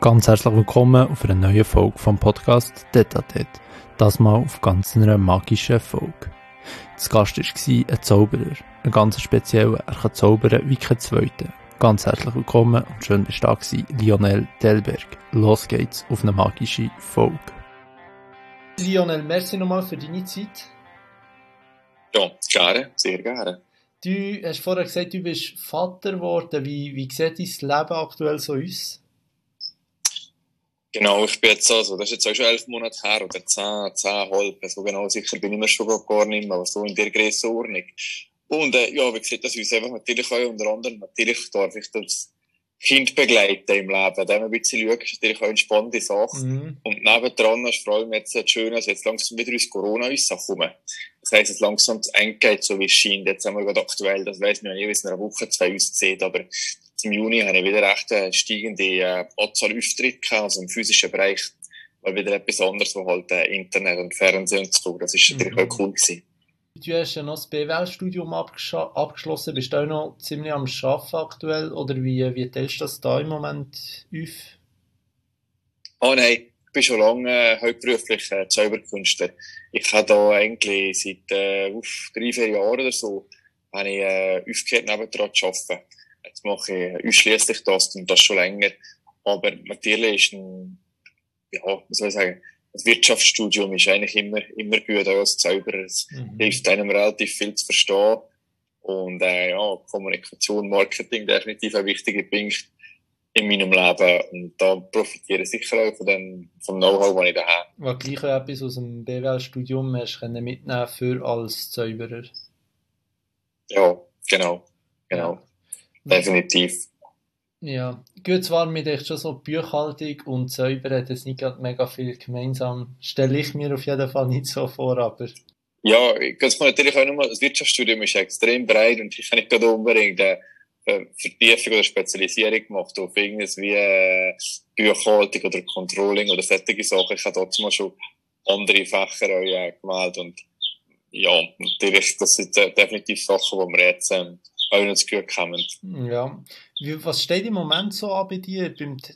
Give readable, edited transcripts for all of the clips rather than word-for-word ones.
Ganz herzlich willkommen auf einer neuen Folge vom Podcast Tete-a-Tete. Das mal auf ganz einer magischen Folge. Das Gast war ein Zauberer. Ein ganz spezieller, er kann zaubern wie kein Zweiter. Ganz herzlich willkommen und schön, dass du da warst, Lionel Delberg. Los geht's auf eine magische Folge. Lionel, merci nochmal für deine Zeit. Ja, gerne, sehr gerne. Du hast vorher gesagt, du bist Vater geworden. Wie sieht dein Leben aktuell so aus? Genau, ich bin jetzt also, das ist jetzt auch schon 11 Monate her, oder 10,5, so genau sicher bin ich mir schon gar nicht mehr, aber so in der Grössenordnung. Und ja, wie sieht das aus? Einfach natürlich auch unter anderem, natürlich darf ich das Kind begleiten im Leben, dem ein bisschen schauen, ist natürlich auch eine spannende Sache. Und nebendran ist vor allem jetzt das Schöne, dass jetzt langsam wieder aus Corona rauskommen. Das heisst, jetzt langsam das Ende geht, so wie es scheint. Jetzt haben wir gerade aktuell, das weiss man ja nie, wie es in einer Woche, 2 aussieht, aber im Juni habe ich wieder recht eine steigende Anzahl Auftritte gehabt, also im physischen Bereich, weil wieder etwas anderes, wo halt Internet und Fernsehen und so, das ist natürlich auch cool gewesen. Du hast ja noch das BWL-Studium abgeschlossen, bist du auch noch ziemlich am Arbeiten aktuell, oder wie teilst du das da im Moment auf? Oh nein, ich bin schon lange hauptberuflich Zauberkünstler. Ich habe da eigentlich seit 3-4 Jahren oder so, habe ich aufgehört nebendran zu arbeiten. Jetzt mache ich ausschliesslich das und das schon länger. Aber natürlich ist was soll ich sagen, das Wirtschaftsstudium ist eigentlich immer gut als Zauberer. Es hilft einem relativ viel zu verstehen. Und Kommunikation, Marketing, definitiv ein wichtiger Punkt in meinem Leben. Und da profitiere ich sicher auch vom Know-how, das ich da habe. Was gleich etwas aus dem BWL-Studium hast können mitnehmen für als Zauberer? Ja, genau. Ja. Definitiv. Ja, gut, zwar mit echt schon so Buchhaltung und Zauber hat es nicht gerade mega viel gemeinsam. Stelle ich mir auf jeden Fall nicht so vor, aber... Ja, ganz mal natürlich auch nochmal, das Wirtschaftsstudium ist extrem breit und ich habe nicht gerade unbedingt Vertiefung oder Spezialisierung gemacht auf irgendwas wie Buchhaltung oder Controlling oder solche Sachen. Ich habe trotzdem mal schon andere Fächer auch gewählt und ja, natürlich, das sind definitiv Sachen, die wir jetzt auch noch zu gut kommen. Ja. Was steht im Moment so an bei dir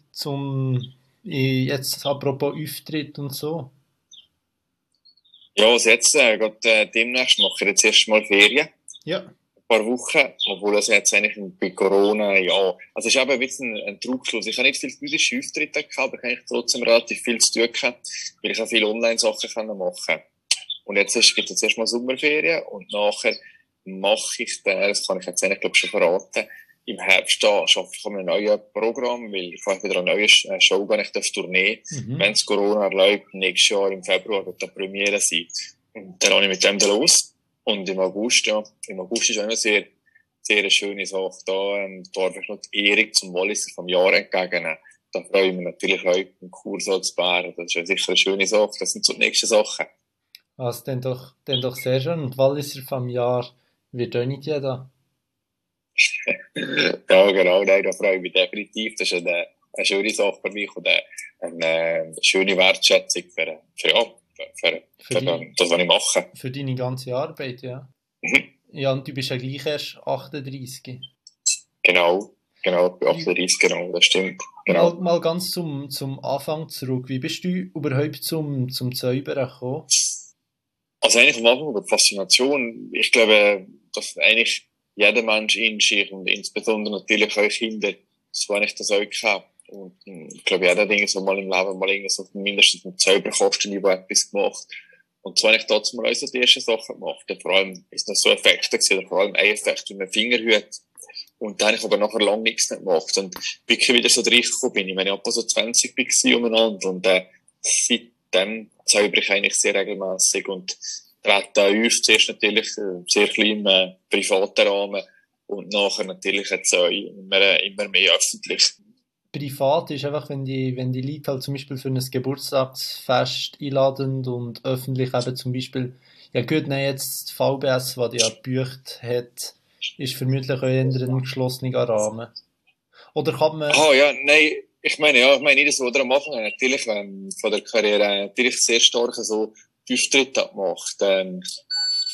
jetzt apropos Auftritt und so? Ja, also jetzt gerade demnächst mache ich jetzt erst mal Ferien. Ja. Ein paar Wochen, obwohl das jetzt eigentlich bei Corona, ja, also es ist eben ein bisschen ein Trugschluss. Ich habe nicht viele physische Auftritte gehabt, aber ich habe trotzdem relativ viel zu tun gehabt, weil ich auch viele Online-Sachen machen kann. Und jetzt gibt es erst mal Sommerferien und nachher mache ich das kann ich jetzt eigentlich, glaube ich, schon verraten, im Herbst da arbeite ich an einem neuen Programm, weil ich habe wieder eine neue Show, gar nicht auf Tournee. Wenn es Corona erlaubt, nächstes Jahr im Februar wird die Premiere sein. Und dann habe ich mit dem da los. Und im August ist auch eine sehr, sehr eine schöne Sache. Da darf ich noch die Ehrung zum Walliser vom Jahr entgegennehmen. Da freue ich mich natürlich auch, im Kurs als Bär. Das ist ja sicher eine schöne Sache. Das sind so die nächsten Sachen. Also, dann doch sehr schön. Und Walliser vom Jahr wird auch nicht jeder. Ja, genau, nein, da freue ich mich definitiv. Das ist eine schöne Sache für mich und eine schöne Wertschätzung für das, was ich mache. Für deine ganze Arbeit, ja. Ja, und du bist ja gleich erst 38. Genau, ich bin 38, genau, das stimmt. Genau. Mal ganz zum Anfang zurück. Wie bist du überhaupt zum Zaubern gekommen? Also eigentlich am Anfang über die Faszination. Ich glaube, dass eigentlich jeder Mensch in sich und insbesondere natürlich auch Kinder, so habe ich das auch gehabt. Und ich glaube, jeder Ding so mal im Leben mal irgendwas auf mindestens mit Zauberkostenniveau etwas gemacht. Und so habe ich dazu mal auch so die ersten Sachen gemacht. Und vor allem ist das so Effekte gewesen, oder vor allem ein Effekt wie ein Fingerhut. Und da habe ich aber nachher lange nichts nicht gemacht. Und wirklich wieder so reingekommen bin. Ich meine, ich etwa so 20 war umeinander. Und seitdem zaubere ich eigentlich sehr regelmässig und trete auf. Zuerst natürlich sehr klein im privaten Rahmen und nachher natürlich jetzt auch immer mehr öffentlich. Privat ist einfach, wenn die Leute halt zum Beispiel für ein Geburtstagsfest einladen und öffentlich eben zum Beispiel, ja gut, nein, jetzt die VBS, die ja gebucht hat, ist vermutlich auch eher ein geschlossener Rahmen. Oder kann man... Ich meine nicht so, oder am Anfang natürlich von der Karriere natürlich sehr stark so Auftritte gemacht.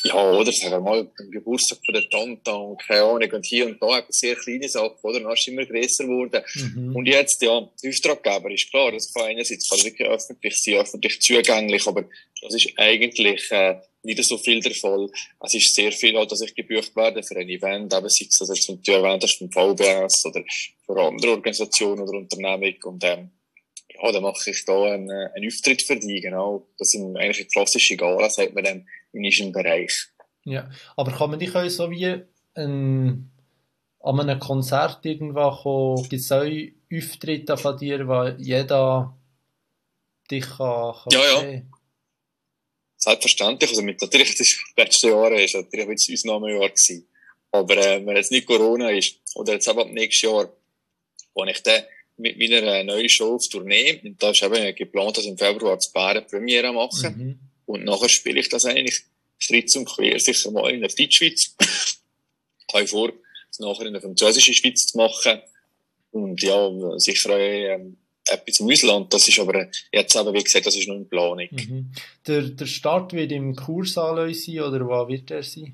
Ja, oder sagen wir mal, beim Geburtstag von der Tante und keine Ahnung, und hier und da eben sehr kleine Sachen, oder? Dann ist es immer grösser geworden. Und jetzt, ja, der Auftraggeber ist klar, das kann einerseits kann wirklich öffentlich sein, öffentlich zugänglich, aber das ist eigentlich nicht so viel der Fall. Es ist sehr viel halt, dass ich gebucht werde für ein Event, eben sei es, das jetzt, wenn du erwähnt hast, vom VBS oder für andere Organisationen oder Unternehmung und ja, dann mache ich da einen Auftritt für die, genau. Das sind eigentlich eine klassische Gala, sagt man dann, in diesem Bereich. Ja, aber kann man dich auch so wie an einem Konzert irgendwann kommen, gibt es auch Auftritte von dir, wo jeder dich kann Ja, ja, sehen? selbstverständlich. Also natürlich, das letzte Jahr ist natürlich ein bisschen Ausnahmejahr gewesen. Aber wenn jetzt nicht Corona ist, oder jetzt eben ab nächstes Jahr, wo ich dann mit meiner neuen Show auf Tournee, und da ist eben geplant, dass ich im Februar zu Bären Premiere mache. Und nachher spiele ich das eigentlich kreuz und quer, sicher mal in der Deutschschweiz. Ich habe vor, das nachher in der französischen Schweiz zu machen. Und ja, sicher auch etwas im Ausland. Das ist aber jetzt eben, wie gesagt, das ist noch in Planung. Der Start wird im Kursaal sein, oder wo wird er sein?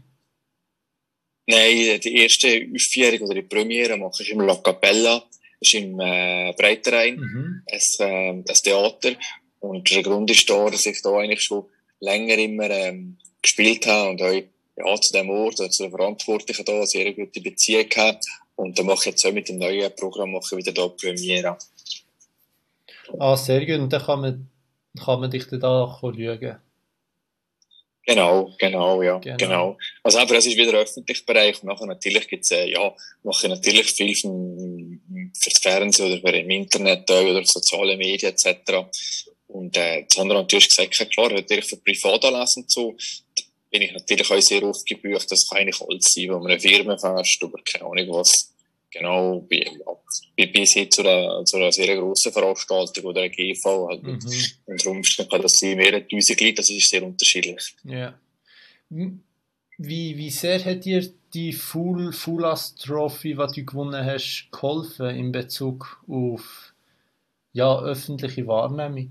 Nein, die erste Aufführung oder die Premiere mache ich im La Capella. Das ist im Breitenrhein, ein Theater. Und der Grund ist da, dass ich da eigentlich schon länger immer gespielt habe und auch ja, zu dem Ort, zu den Verantwortlichen da eine sehr gute Beziehung habe. Und dann mache ich jetzt auch mit dem neuen Programm mache ich wieder da Premiere. Ah, sehr gut. Und dann kann man dich dann da schauen. Genau, ja, Genau. genau. Also aber es ist wieder öffentlicher Bereich und nachher natürlich gibt's ja, mache ich natürlich viel fürs Fernsehen oder für im Internet oder soziale Medien etc. Und das andere natürlich gesagt, klar, natürlich für Privatanlässe und so, bin ich natürlich auch sehr oft gebucht. Das kann eigentlich alles sein, wo man eine Firmenfest oder keine Ahnung was, genau, bis hin zu einer sehr grossen Veranstaltung oder einer GV halt. Und darum kann das sein, mehrere tausend Leute, das ist sehr unterschiedlich. Ja. Wie sehr hat dir die Fulas Trophy, die du gewonnen hast, geholfen in Bezug auf ja, öffentliche Wahrnehmung?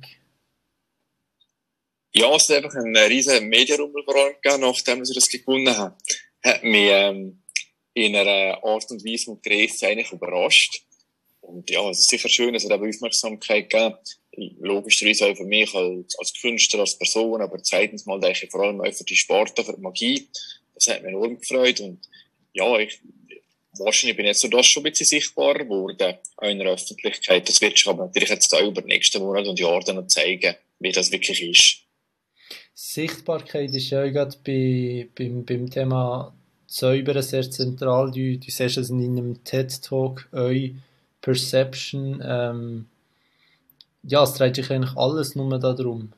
Ja, es hat einfach einen riesen Medienrummel vor allem gegeben, nachdem sie das gewonnen haben. Hat mich in einer Art und Weise mit Grösse eigentlich überrascht. Und ja, es ist sicher schön, es hat eben Aufmerksamkeit gegeben. Logischerweise auch für mich als Künstler, als Person, aber zweitens mal denke ich vor allem auch für die Sparte, für die Magie. Das hat mich enorm gefreut. Und ja, wahrscheinlich bin ich jetzt so das schon ein bisschen sichtbarer geworden, auch in der Öffentlichkeit. Das wird sich aber natürlich jetzt auch über die nächsten Monate und Jahre dann noch zeigen, wie das wirklich ist. Sichtbarkeit ist ja gerade beim Thema Säubern sehr zentral. Du siehst es in einem TED-Talk, Perception. Ja, es dreht sich eigentlich alles nur darum.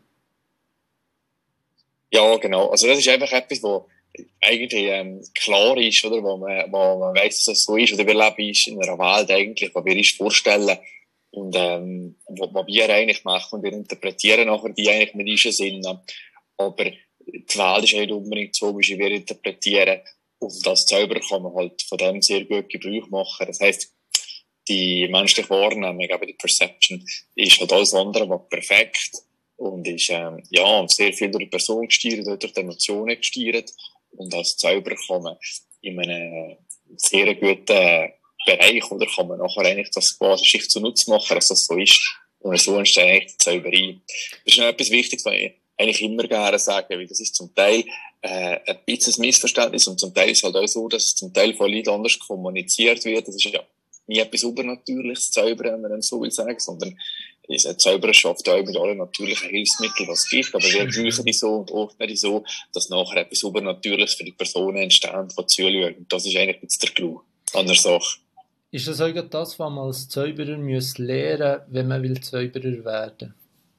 Ja, genau. Also das ist einfach etwas, wo eigentlich klar ist, oder, wo man weiss, dass es so ist, oder wir leben in einer Welt eigentlich, wo wir uns vorstellen und wo wir eigentlich machen und wir interpretieren nachher die eigentlich mit unseren Sinnen. Aber die Welt ist nicht unbedingt so, wie wir interpretieren. Und das selber kann man halt von dem sehr gut Gebrauch machen. Das heisst, die menschliche Wahrnehmung, aber die Perception, ist halt alles andere, was perfekt und ist ja sehr viel durch die Person gesteuert, durch die Emotionen gesteuert. Und als Zauberer kann man in einem sehr guten Bereich, oder kann man nachher eigentlich das quasi sich zunutze machen, dass das so ist. Und so entsteht eigentlich die Zauberei. Das ist noch etwas Wichtiges, was ich eigentlich immer gerne sage, weil das ist zum Teil ein bisschen ein Missverständnis und zum Teil ist es halt auch so, dass es zum Teil von Leuten anders kommuniziert wird. Das ist ja nie etwas Übernatürliches, Zaubern, wenn man so will sagen, sondern Zauberer schafft auch mit allen natürlichen Hilfsmitteln, was es gibt, aber wir brauchen die so und oft nicht so, dass nachher etwas Übernatürliches für die Personen entsteht, die zuschauen. Und das ist eigentlich jetzt der Clou an der Sache. Ist das auch das, was man als Zauberer lernen muss, wenn man will Zauberer werden?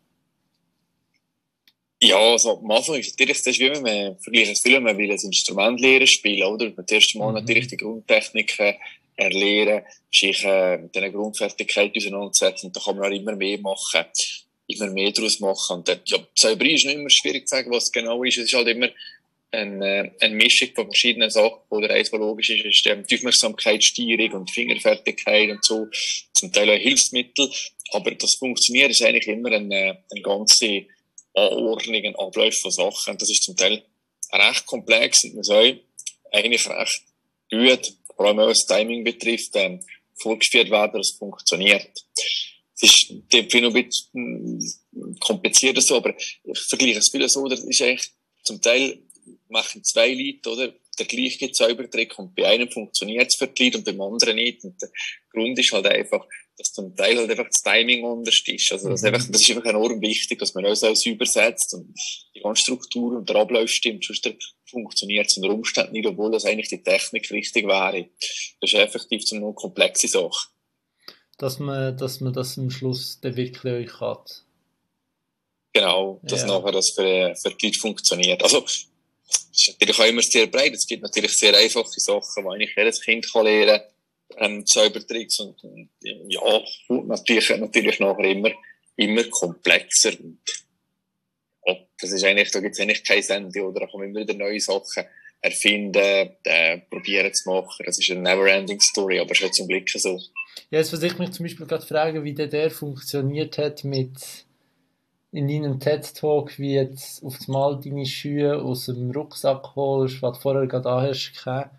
Ja, also am Anfang ist natürlich, das ist wie wenn man vergleicht es viel, wenn man will ein Instrument lernen spielen, oder? Das erste Mal natürlich die Grundtechniken erlernen, sich mit diesen Grundfertigkeiten auseinandersetzen und da kann man auch immer mehr machen, immer mehr daraus machen. Und ja, Zauberei ist nicht immer schwierig zu sagen, was es genau ist. Es ist halt immer eine Mischung von verschiedenen Sachen. Oder eins, was logisch ist die Aufmerksamkeitssteuerung und die Fingerfertigkeit und so. Zum Teil auch Hilfsmittel. Aber das Funktionieren ist eigentlich immer eine ganze Anordnung, ein Ablauf von Sachen. Und das ist zum Teil recht komplex und man soll eigentlich recht gut, vor allem was das Timing betrifft, vorgeführt werden, dass es funktioniert. Es ist noch ein bisschen komplizierter so, aber ich vergleiche es viel so, das ist eigentlich, zum Teil machen zwei Leute, oder? Der gleiche Zaubertrick und bei einem funktioniert es für die Leute und beim anderen nicht. Und der Grund ist halt einfach, dass zum Teil halt einfach das Timing anders ist. Also das ist einfach enorm wichtig, dass man alles übersetzt und die ganze Struktur und der Ablauf stimmt. Sonst funktioniert es unter Umständen nicht, obwohl das eigentlich die Technik richtig wäre. Das ist effektiv so eine komplexe Sache. Dass man das am Schluss dann wirklich euch hat. Genau, dass nachher das für die Leute funktioniert. Also, es ist natürlich auch immer sehr breit. Es gibt natürlich sehr einfache Sachen, die eigentlich jedes Kind kann lernen kann, Zaubertricks und ja, natürlich nachher immer komplexer. Und, ja, das ist eigentlich, da gibt es eigentlich kein Ende, oder? Da kann man immer wieder neue Sachen erfinden, probieren zu machen. Das ist eine never-ending Story, aber es ist halt zum Glück so. Ja, jetzt würde ich mich zum Beispiel gerade fragen, wie der funktioniert hat mit in deinem TED-Talk, wie jetzt auf einmal deine Schuhe aus dem Rucksack holst, was du vorher gerade an hast gehabt.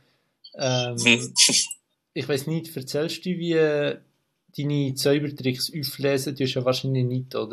Ich weiss nicht, erzählst du, wie deine Zaubertricks auflesen? Du hast ja wahrscheinlich nicht, oder?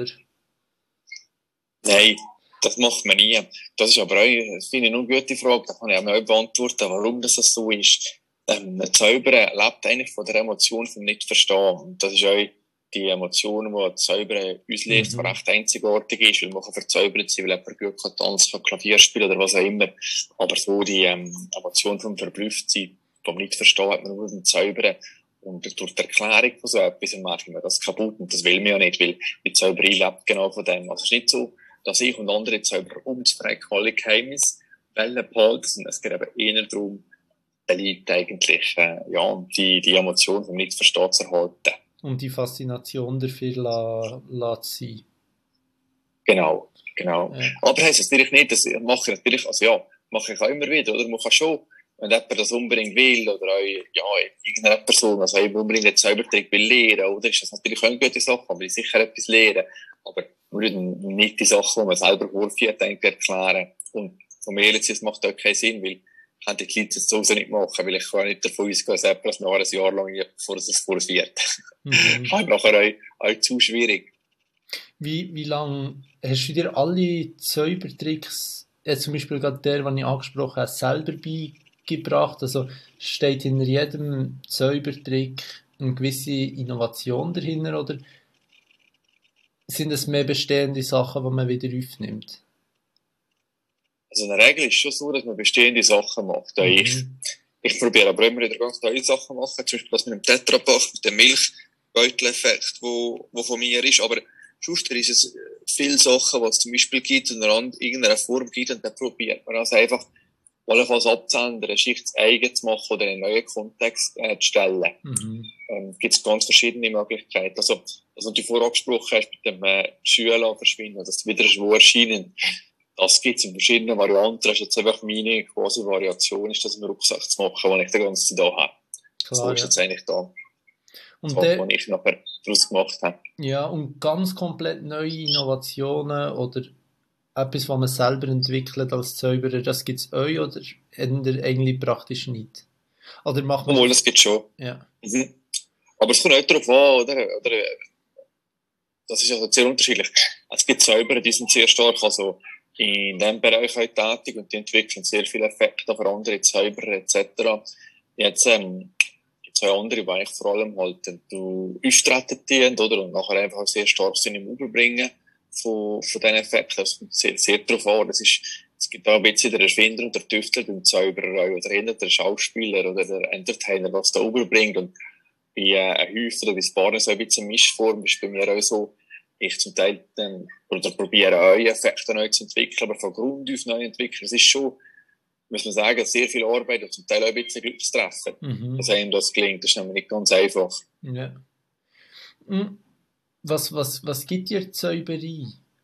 Nein, das macht man nie. Das ist aber auch, das finde ich, eine gute Frage. Da kann ich auch mal beantworten, warum das so ist. Ein Zauberer lebt eigentlich von der Emotion vom Nicht-Verstehen. Und das ist auch die Emotion, die Zauberer auslöst, die recht einzigartig ist, weil man kann verzaubert sein, weil jemand gut kann tanzen, kann Klavier spielen oder was auch immer. Aber so die Emotion vom Verblüfftsein, vom Nicht-Verstehen, hat man nur beim Zaubern. Und durch die Erklärung von so etwas macht man das kaputt. Und das will man ja nicht, weil die Zauberei lebt genau von dem. Also es ist nicht so, dass ich und andere Zauberer umzufragen alle Geheimnisse behalten, sondern es geht eben eher darum, den Leuten eigentlich die Emotion vom Nicht-Verstehen zu erhalten. Und die Faszination dafür lässt sein. Genau. Ja. Aber heisst es natürlich nicht, das mache ich natürlich, mache ich auch immer wieder, oder? Man kann schon, wenn jemand das unbedingt will, oder auch, irgendeine Person, also unbedingt einen Zaubertrick will lernen, oder? Ist das natürlich auch eine gute Sache, man will sicher etwas lernen. Aber nur nicht die Sachen, die man selber vorführt, erklären. Und von mir jetzt, das macht auch keinen Sinn, weil ich kann die Leute das sowieso nicht machen, weil ich kann nicht davon ausgehen, dass jemand das nachher ein Jahr lang, bevor es das vorführt. Halt nachher auch zu schwierig. Wie lange hast du dir alle Zaubertricks, zum Beispiel gerade der, den ich angesprochen habe, selber beigebracht? Also steht hinter jedem Zaubertrick eine gewisse Innovation dahinter, oder sind es mehr bestehende Sachen, die man wieder aufnimmt? Also in der Regel ist es schon so, dass man bestehende Sachen macht. Ich probiere aber immer wieder ganz neue Sachen machen, zum Beispiel das mit dem Tetrapack, mit dem Milchbeutel-Effekt, wo von mir ist, aber sonst ist es viele Sachen, was es zum Beispiel gibt und in irgendeiner Form gibt, und dann probiert man also einfach allenfalls abzuändern, eine Schicht eigen zu machen oder einen neuen Kontext zu stellen. Gibt es ganz verschiedene Möglichkeiten. Also, was du vorher angesprochen hast, mit dem Schüler verschwinden, dass wieder ein Schwur erscheinen. Das gibt es in verschiedenen Varianten. Das ist jetzt einfach meine quasi Variation, ist das im Rucksack zu machen, die ich die ganze Zeit da habe. Klar, so ist jetzt eigentlich da. Und was ich nachher daraus gemacht habe. Ja, und ganz komplett neue Innovationen oder etwas, was man selber entwickelt als Zauberer, das gibt es euch oder eigentlich praktisch nicht? Oder macht man Obwohl, das gibt es schon. Ja. Aber es kommt auch darauf an, oder? Das ist also sehr unterschiedlich. Es gibt Zauberer, die sind sehr stark also in diesem Bereich auch tätig und die entwickeln sehr viele Effekte für andere Zauberer etc. Jetzt gibt es auch andere, die eigentlich vor allem halt auftreten, oder? Und nachher einfach auch sehr stark sind im Überbringen von diesen Effekten. Das kommt sehr darauf an. Es gibt auch ein bisschen den Erfinder und der Tüftler beim Zauberer oder der Schauspieler oder der Entertainer, was da überbringt. Und bei Häufen oder bei Sparren so ein bisschen Mischform ist bei mir auch so, ich zum Teil oder probiere auch Effekte neu zu entwickeln, aber von Grund auf neu entwickeln. Es ist schon, muss man sagen, sehr viel Arbeit und zum Teil auch ein bisschen Glückstreffen, dass einem das gelingt. Das ist nämlich nicht ganz einfach. Ja. Was gibt dir Zauberei?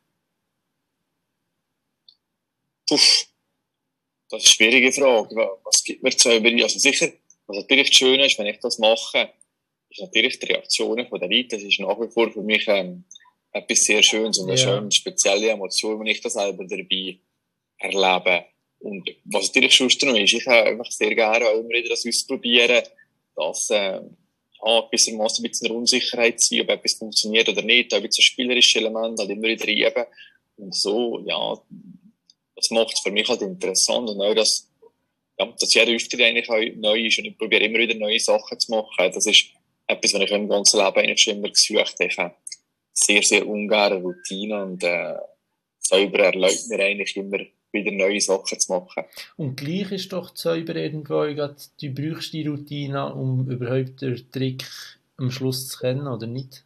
Das ist eine schwierige Frage. Was gibt mir Zauberei? Also sicher, was natürlich schön ist, wenn ich das mache, ist natürlich die Reaktionen der Leute. Das ist nach wie vor für mich etwas sehr Schönes und eine schöne, spezielle Emotion, wenn ich das selber dabei erlebe. Und was natürlich schon noch ist, ich habe einfach sehr gerne auch immer wieder das ausprobieren, dass gewissermaßen ein bisschen eine Unsicherheit sein, ob etwas funktioniert oder nicht, auch ein bisschen spielerische Elemente halt immer wieder üben. Und so, ja, das macht es für mich halt interessant und auch, dass jeder Auftritt eigentlich auch neu ist und ich probiere immer wieder neue Sachen zu machen. Das ist etwas, was ich im ganzen Leben eigentlich schon immer gesucht habe. Ich habe sehr, sehr ungern Routine und selber erlaubt mir eigentlich immer wieder neue Sachen zu machen. Und gleich ist doch selber irgendwo, du brauchst die Routine, um überhaupt den Trick am Schluss zu kennen, oder nicht?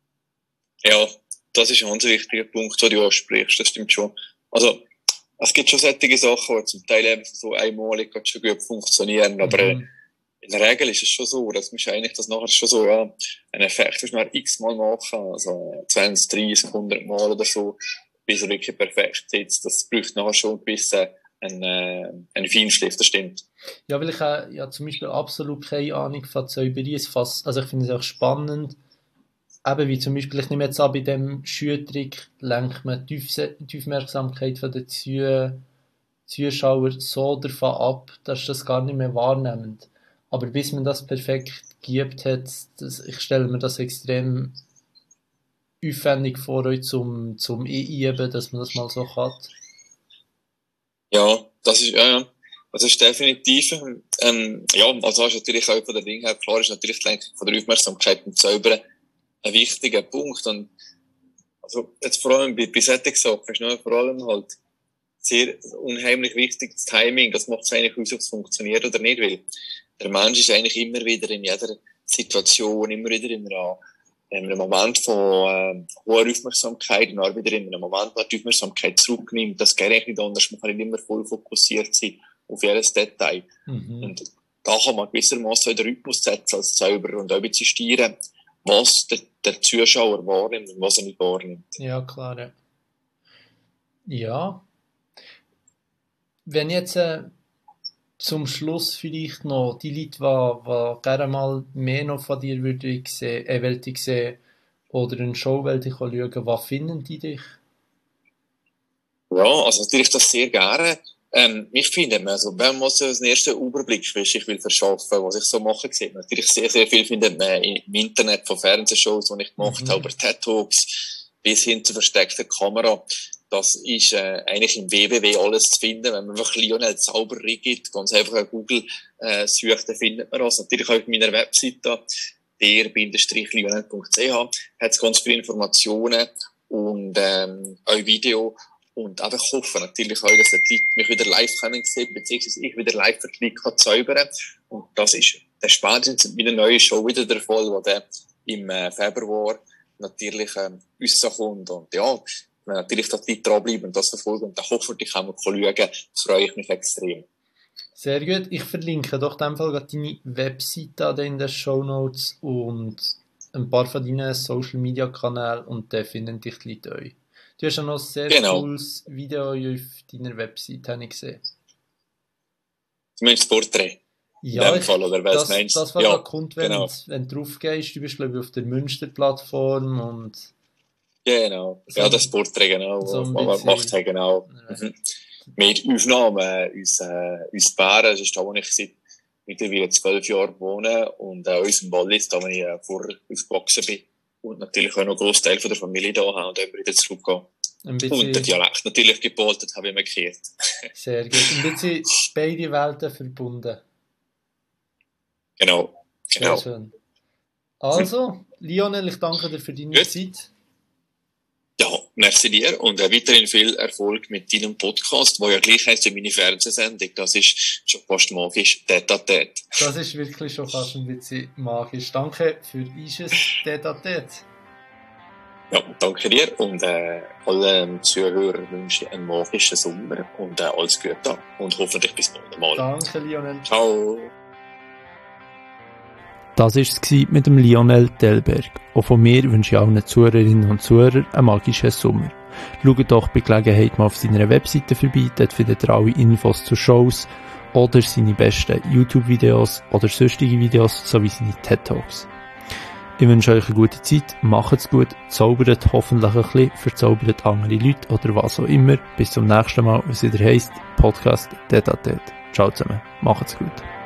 Ja, das ist ein ganz wichtiger Punkt, den du ansprichst, das stimmt schon. Also, es gibt schon solche Sachen, die zum Teil eben so einmalig schon gut funktionieren, aber in der Regel ist es schon so, dass man eigentlich das nachher schon so, ja, einen Effekt willst du noch x-mal machen, also 20, 30, 100 Mal oder so, bis er wirklich perfekt sitzt. Das braucht nachher schon ein bisschen einen Feinschliff, das stimmt. Ja, weil ich ja zum Beispiel absolut keine Ahnung von Zauberei. Also ich finde es auch spannend, eben wie zum Beispiel, ich nehme jetzt an, bei dem Schüttrick lenkt man die Aufmerksamkeit von den Zuschauern so davon ab, dass das gar nicht mehr wahrnimmt. Aber bis man das perfekt geübt hat, ich stelle mir das extrem aufwendig vor, euch zum Einüben, dass man das mal so hat. Ja, das ist definitiv, also hast natürlich auch von der Ding her, klar ist natürlich die Lenkung von der Aufmerksamkeit beim Zaubern ein wichtiger Punkt. Und, also, jetzt vor allem bei solchen Sachen ist vor allem halt sehr unheimlich wichtig das Timing. Das macht es eigentlich aus, ob es funktioniert oder nicht, weil der Mensch ist eigentlich immer wieder in jeder Situation, immer wieder in einem Moment von hoher Aufmerksamkeit und auch wieder in einem Moment, wo die Aufmerksamkeit zurücknimmt. Das geht eigentlich nicht anders. Man kann nicht immer voll fokussiert sein auf jedes Detail. Und da kann man gewissermaßen den Rhythmus setzen als Zauberer und auch ein bisschen steuern, was der Zuschauer wahrnimmt und was er nicht wahrnimmt. Ja, klar, ja. Ja. Wenn jetzt zum Schluss vielleicht noch die Leute, die gerne mal mehr noch von dir wollte ich sehen oder eine Show wollte ich schauen, was finden die dich? Ja, also natürlich das sehr gerne. Mich findet man, also wenn man so einen ersten Überblick ich will verschaffen, was ich so mache, sieht man natürlich sehr, sehr viel findet man im Internet von Fernsehshows, die ich gemacht habe, über TED-Talks bis hin zur versteckten Kamera. Das ist eigentlich im WWW alles zu finden. Wenn man einfach Lionel Zauberer gibt, ganz einfach auf Google sucht, dann findet man das. Natürlich auch auf meiner Webseite, der-lionel.ch, hat es ganz viele Informationen und auch Video. Und einfach hoffen natürlich auch, dass die Leute mich wieder live können sehen, beziehungsweise ich wieder live für die Leute kann zaubern. Und das ist der spätestens mit einer neuen Show wieder der Fall, wo der im Februar natürlich rauskommt. Und ja, wenn natürlich die Leute dranbleiben und das verfolgen und dann hoffentlich auch mal schauen, freue ich mich extrem. Sehr gut. Ich verlinke doch in dem Fall deine Webseite in den Shownotes und ein paar von deinen Social Media Kanälen und dann finden dich die Leute euch. Du hast ja noch ein sehr cooles Video auf deiner Webseite, habe ich gesehen. Du meinst das Porträt? Ja, in dem Fall, oder was meinst du? Das, was da kommt, wenn du drauf gehst. Du bist, glaube ich, auf der Münster-Plattform und... Genau. So, ja, das Porträt, genau. So was macht er genau. Ja. Mit Aufnahmen aus Bären. Das ist da, wo ich seit mittlerweile 12 Jahren wohne. Und aus dem Wallis, da wo ich vorher aufgewachsen bin. Und natürlich auch noch einen Großteil von der Familie da haben und immer wieder zurückgehen. Und den Dialekt natürlich geboltet, habe ich mir gehört. Sehr gut. Ein bisschen beide Welten verbunden. Genau. Sehr schön. Also, Lionel, ich danke dir für deine Zeit. Ja, merci dir und weiterhin viel Erfolg mit deinem Podcast, der ja gleich heisst wie meine Fernsehsendung. Das ist schon fast magisch, Tête-à-Tête. Das ist wirklich schon fast ein bisschen magisch. Danke für dieses Tête-à-Tête. Ja, danke dir und allen Zuhörern wünsche ich einen magischen Sommer und alles Gute und hoffentlich bis bald mal. Danke, Lionel. Ciao. Das war es mit dem Lionel Delberg. Auch von mir wünsche ich allen Zuhörerinnen und Zuhörern einen magischen Sommer. Schaut doch bei Gelegenheit mal auf seiner Webseite vorbei, dort findet ihr alle Infos zu Shows oder seine besten YouTube-Videos oder sonstige Videos sowie seine TED-Talks. Ich wünsche euch eine gute Zeit, macht's gut, zaubert hoffentlich ein bisschen, verzaubert andere Leute oder was auch immer. Bis zum nächsten Mal, was wieder heisst, Podcast Tête à Tête. Ciao zusammen, macht's gut.